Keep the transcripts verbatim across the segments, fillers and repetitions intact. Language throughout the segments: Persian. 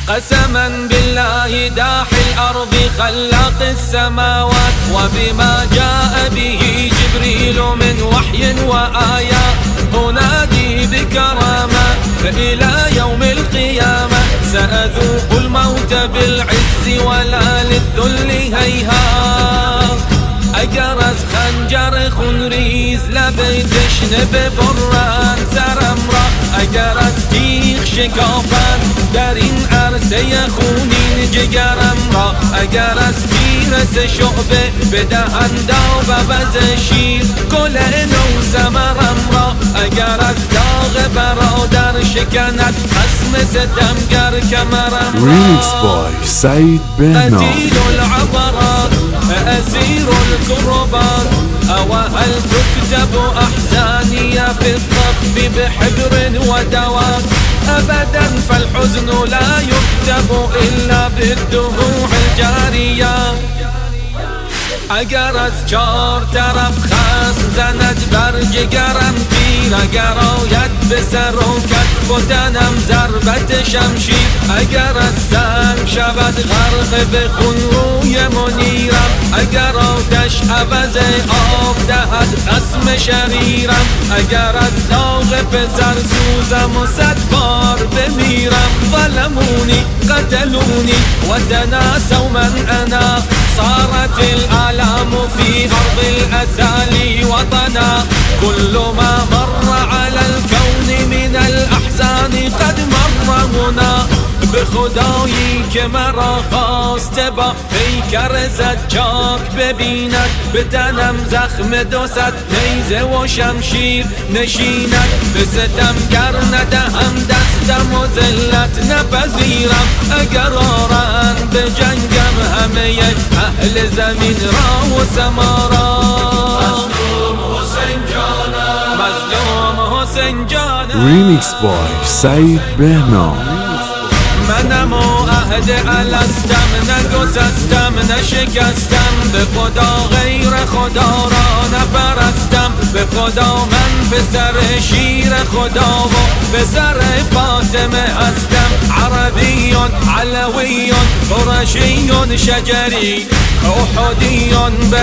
قسما بالله داحي الأرض خلاق السماوات، وبما جاء به جبريل من وحي وآيات، أنادي بكرامة فإلى يوم القيامة سأذوق الموت بالعز ولا للذل هيهات. أجرز خنجر خنريز لبيتش نببران سرمرا، أجرز تيخ شكافان در این عرصه خونین جگرم را، اگرز تیرس شعبه بدهند و بز شیر گل نو ثمرم را، اگرز داغ برادر شکند خصم ستمگر کمرم را. Remix by سعید بهنام. قتیل العبرات أسير الكربات، أوهل تكتب أحزاني في الطف بحبر ودواء، أبدا فالحزن لا يكتب إلا بالدموع الجارية. اگر از چار طرف خصم زند بر جگرم تیر، اگر آید به سر و کتف و تنم ضربت شمشیر، اگر از سنگ شود غرق به خون روی منیرم، اگر آتش عوض آب دهد خصم شریرم، اگر از داغ پسر سوزم و صد بار بمیرم. ظلمونی قتلونی و تناسوا من انا، صارت الآلام في أرض الأسالي وطنا، كل ما مر على الكون من الأحزان قد مر هنا. به خدایی که مرا خواسته با پیکر زجاک ببیند، به تنم زخم دو صد نیزه و شمشیر نشیند، به ستمگر ندهم دستم و ذلت نپذیرم، اگر آرند به جنگم همه اهل زمین را و سما را. مظلوم حسین جانم، مظلوم حسین جانم. Remix by سعید بهنام. منم و عهد الستم، نگسستم نشکستم، به خدا غیر خدا را نپرستم، به خدا من پسر شیر خدا و پسر فاطمه هستم. عربی علوی قرشی شجری، احدی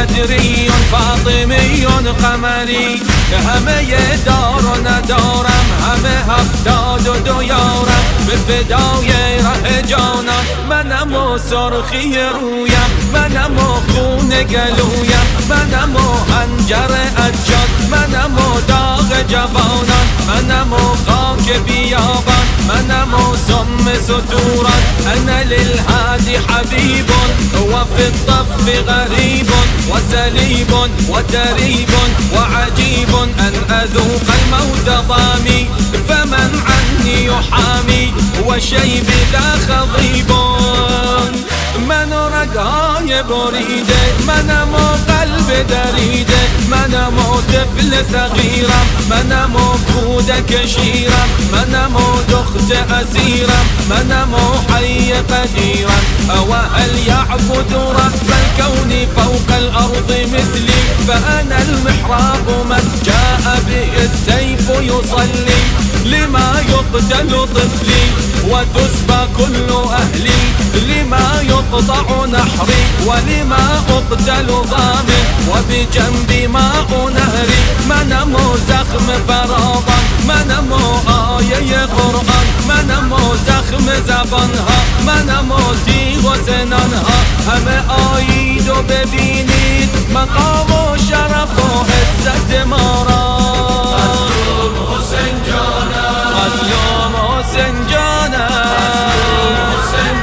بدری فاطمی قمری، همه دار و ندارم همه هفتاد و دو یارم، به فدای ره جانم. منم و سرخی رویم، منم و خون گلویم، منم و حنجر اجاد، منم و داغ جوانان، منم و خاک بیابان، منم و سم ستوران. انا للهادی حبیب و فی الطف غریب و سلیب و تریب و عجیب، ان اذوق الموت ضامی فمن عنی یحامی و شیب ذا خضیب. من و رگهای بریده، منم و قلب دریده، منم و طفل صغیرم، منم و کودک شیرم، منم و دخت اسیرم، منم و حی قدیرم. او هل یعبد رب الكون فوق الارض مثلی، فانا المحراب من جاء به السيف يصلي، لما يقتل طفلي وتسبى كل أهلي، لما يقطع نحري ولما أقتل ضامن، وبجنبي ماء نهري. منم زخم فراغا، منم آیه قرآن، منم زخم زبانها، منم تیغ و سنانها، همه آیید و ببینید مقام و شرف و عزت ما را. مظلوم حسین جانم، مظلوم حسین جانم، مظلوم حسین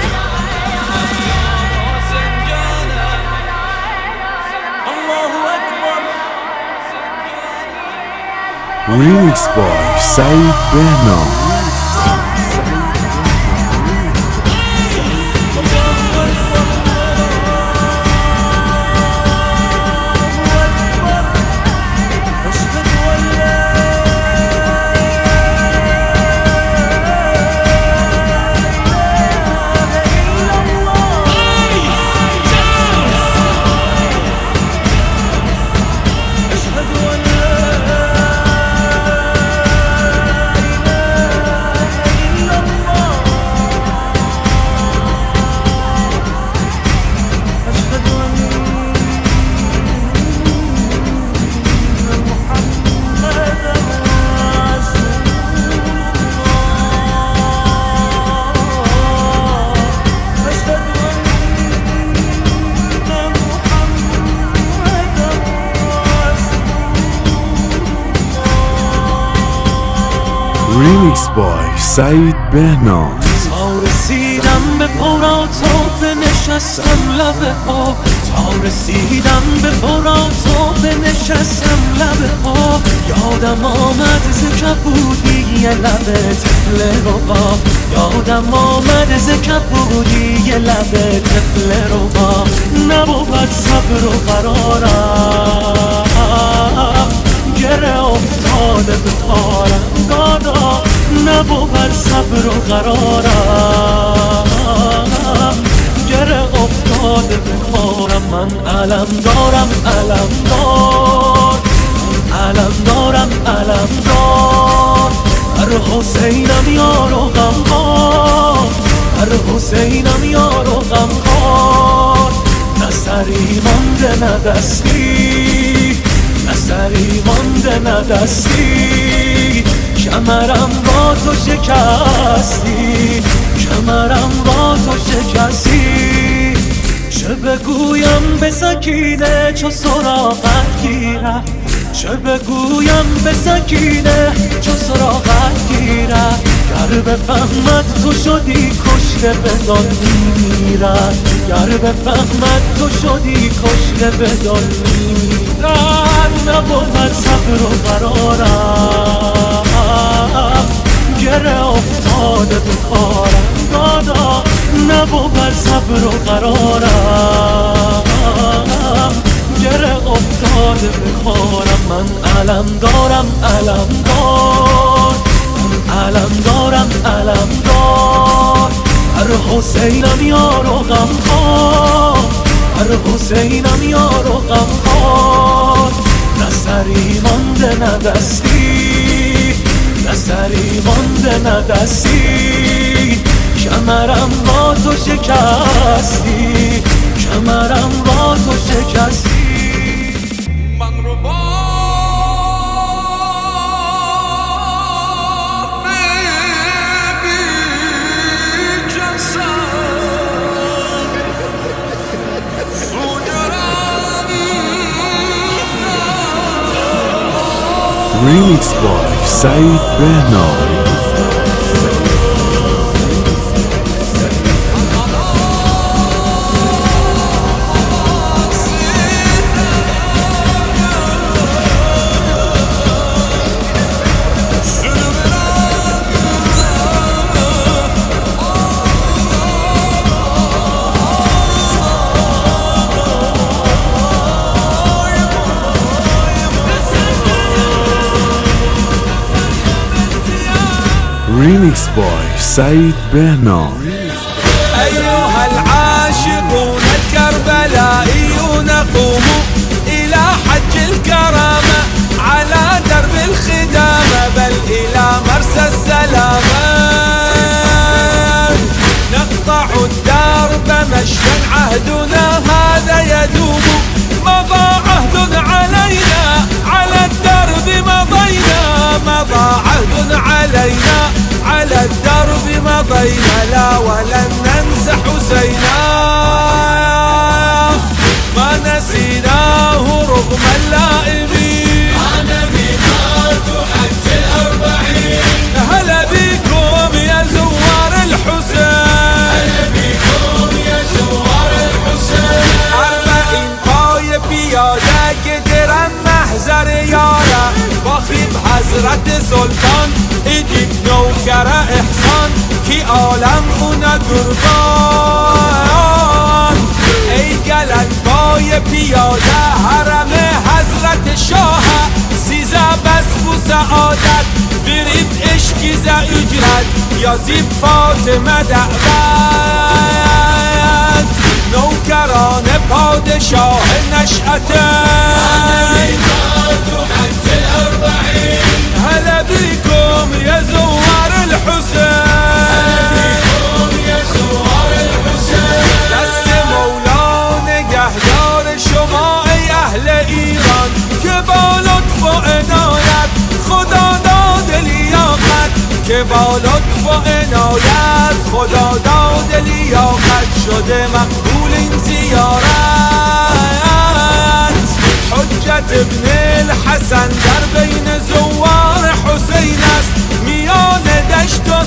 جانم. الله اکبر. Remix by سعید بهنام. Remix by سعید بهنام. تا رسیدم به فرات و بنشستم لب آب، تا رسیدم به فرات و بنشستم لب آب. یادم آمد ز کبودی یه لب طفل رباب، یادم آمد ز کبودی یه لب طفل رباب. نبود صبر و قرارم، گره افتاده به پارم دادا. نبود صبر و قرارم، گره افتاده به پارم. من علم دارم علم دار، علم دارم علم دار. هر حسینم یار و غمخوار، هر حسینم یار و غمخوار. نه سری مانده نه دستی، نه سری مانده نه دستی. کمرم با تو شکستی، کمرم با تو شکستی. چه بگویم به سکینه چو سراغت گیره، چه بگویم به سکینه چو سراغت گیره. گر بفهمد تو شدی کشته بدان میمیرد، گر بفهمد تو شدی کشته بدان میمیرد. نبود صبر و قرارم، گره افتاده به کارم دادا. نبود صبر و قرارم، گره افتاده به کارم. من علم دارم علم دار، علم دارم علم دار. هر حسینم یار و غمخوار، هر حسینم یار و غمخوار. نه سری مانده نه دستی، نه سری مانده نه دستی. کمرم با تو شکستی، کمرم با تو شکستی. من رو با Remix by سعید بهنام. Remix by سعید بهنام. أيها العاشقون الكربلائيون قوموا إلى حج الكرامة، على درب الخدامة، بل إلى مرسى السلامة. نقطع الدرب مشيا عهدنا هذا يدوم، مضى عهد علينا على الدرب مضينا، مضى عهد علينا على الدرب مضينا. لا ولن ننسى حسينا، ما نسيناه رغم اللائمين. أنا ميقات حج الأربعين، هلا بكم يا زوار الحسين، هلا بكم يا زوار الحسين. أربعين پای پیاده که درم محضر یاره، باخیم حضرت سلطان ایدید نوکر احسان، کی عالم اونا قربان. ای گلک پای پیاده حرم حضرت شاه، سیزه بس بو سعادت برید عشقی ز اجرت. یا زیب فاطمه دعوت، نوکران پادشاه نشأته. هلا بكم يا زوار الحسين، يا زوار الحسين. دست مولا نگهدار شما ای اهل ایران، که با لطف و عنایت خدا داد لیاقت، که با لطف و عنایت خدا داد لیاقت. شده مقبول این زیارت، حجت ابن الحسن در بین زوار حسین است. میان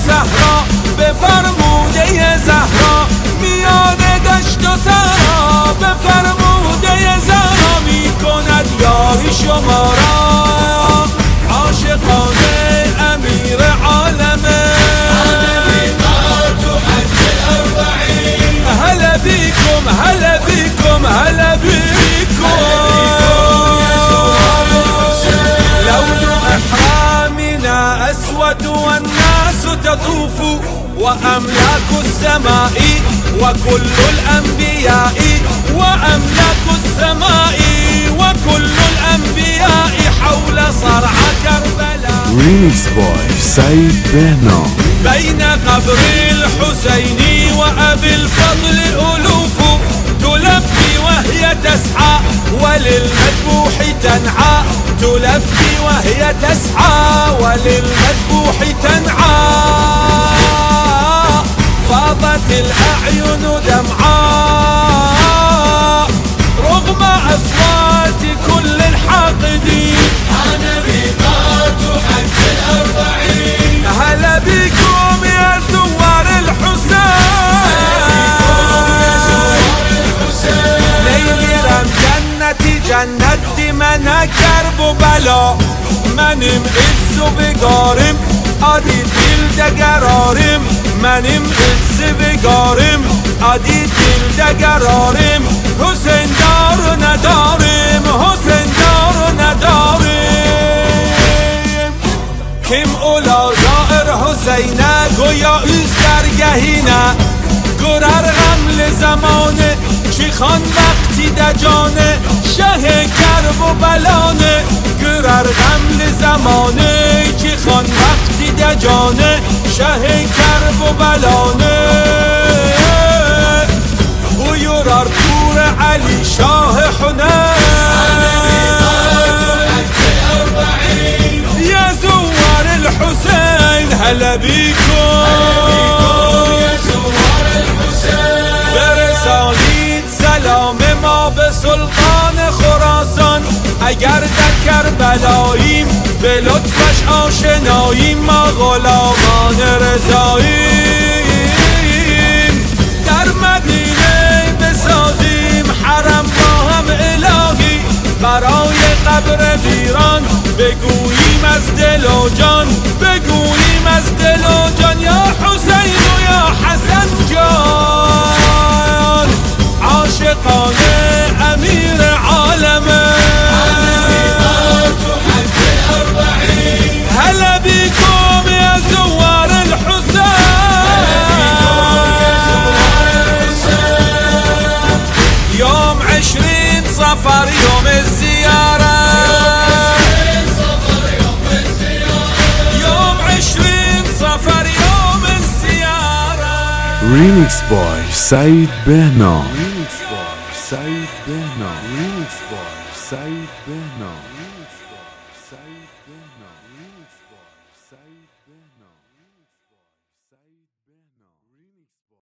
صحرا به فرموده زهرا، میان دشت و صحرا به فرموده زهرا میکند یاری شما را. عاشقانه امیر عالمه هلا بيكم هلا بيكم هلا بيكم. لون إحرامنا أسود والناس تطوف، وأملاك السماء وكل الأنبياء، وأملاك السماء وكل الأنبياء حول صرع كربلاء. Remix Boy سعید بهنام. بين قبر الحسين وأبي الفضل ألوف تلبي وهي تسعى وللمذبوح تنعى، تلبي وهي تسعى وللمذبوح تنعى. فاضت الأعين دمعاء رغم أصوات كل الحاقدين. أنا ميقات حج الأربعين. هلا بكم يا زوار الحسين. نمیرم جنتی جنتی من کرب و بلا، منم عز و بگارم عادی دل دگرارم، منم عز بگارم عادی دل دگرارم. حسین دار و ندارم حسین دار و ندارم. کم اولا زائر حسینه گویا ایز درگهینه، گرر غمل زمانه چی خان وقتی دجانه شه کرب و بلانه. گرر غمل زمانه چی خان وقتی دجانه شه کرب و بلانه. بویرار پور علی شاه حنین، یا زوار الحسین هلا بیکن. برسانید سلام ما به سلطان خراسان، اگر در کربلاییم به لطفش آشناییم، ما غلامان رضاییم. در مدینه بسازیم حرم با هم الهی، برای قبر ویران بگوییم از دل و جان، بگوییم از دل و جان یا حسین و یا حسن جان. عاشقانه امیر عالمه هلا بكم يا زوار الحسين. يوم عشرين صفر يوم الزيارة، يوم عشرين صفر يوم الزيارة. Remix Boy سعید بهنام. Remix Boy سعید بهنام. Remix Boy سعید بهنام.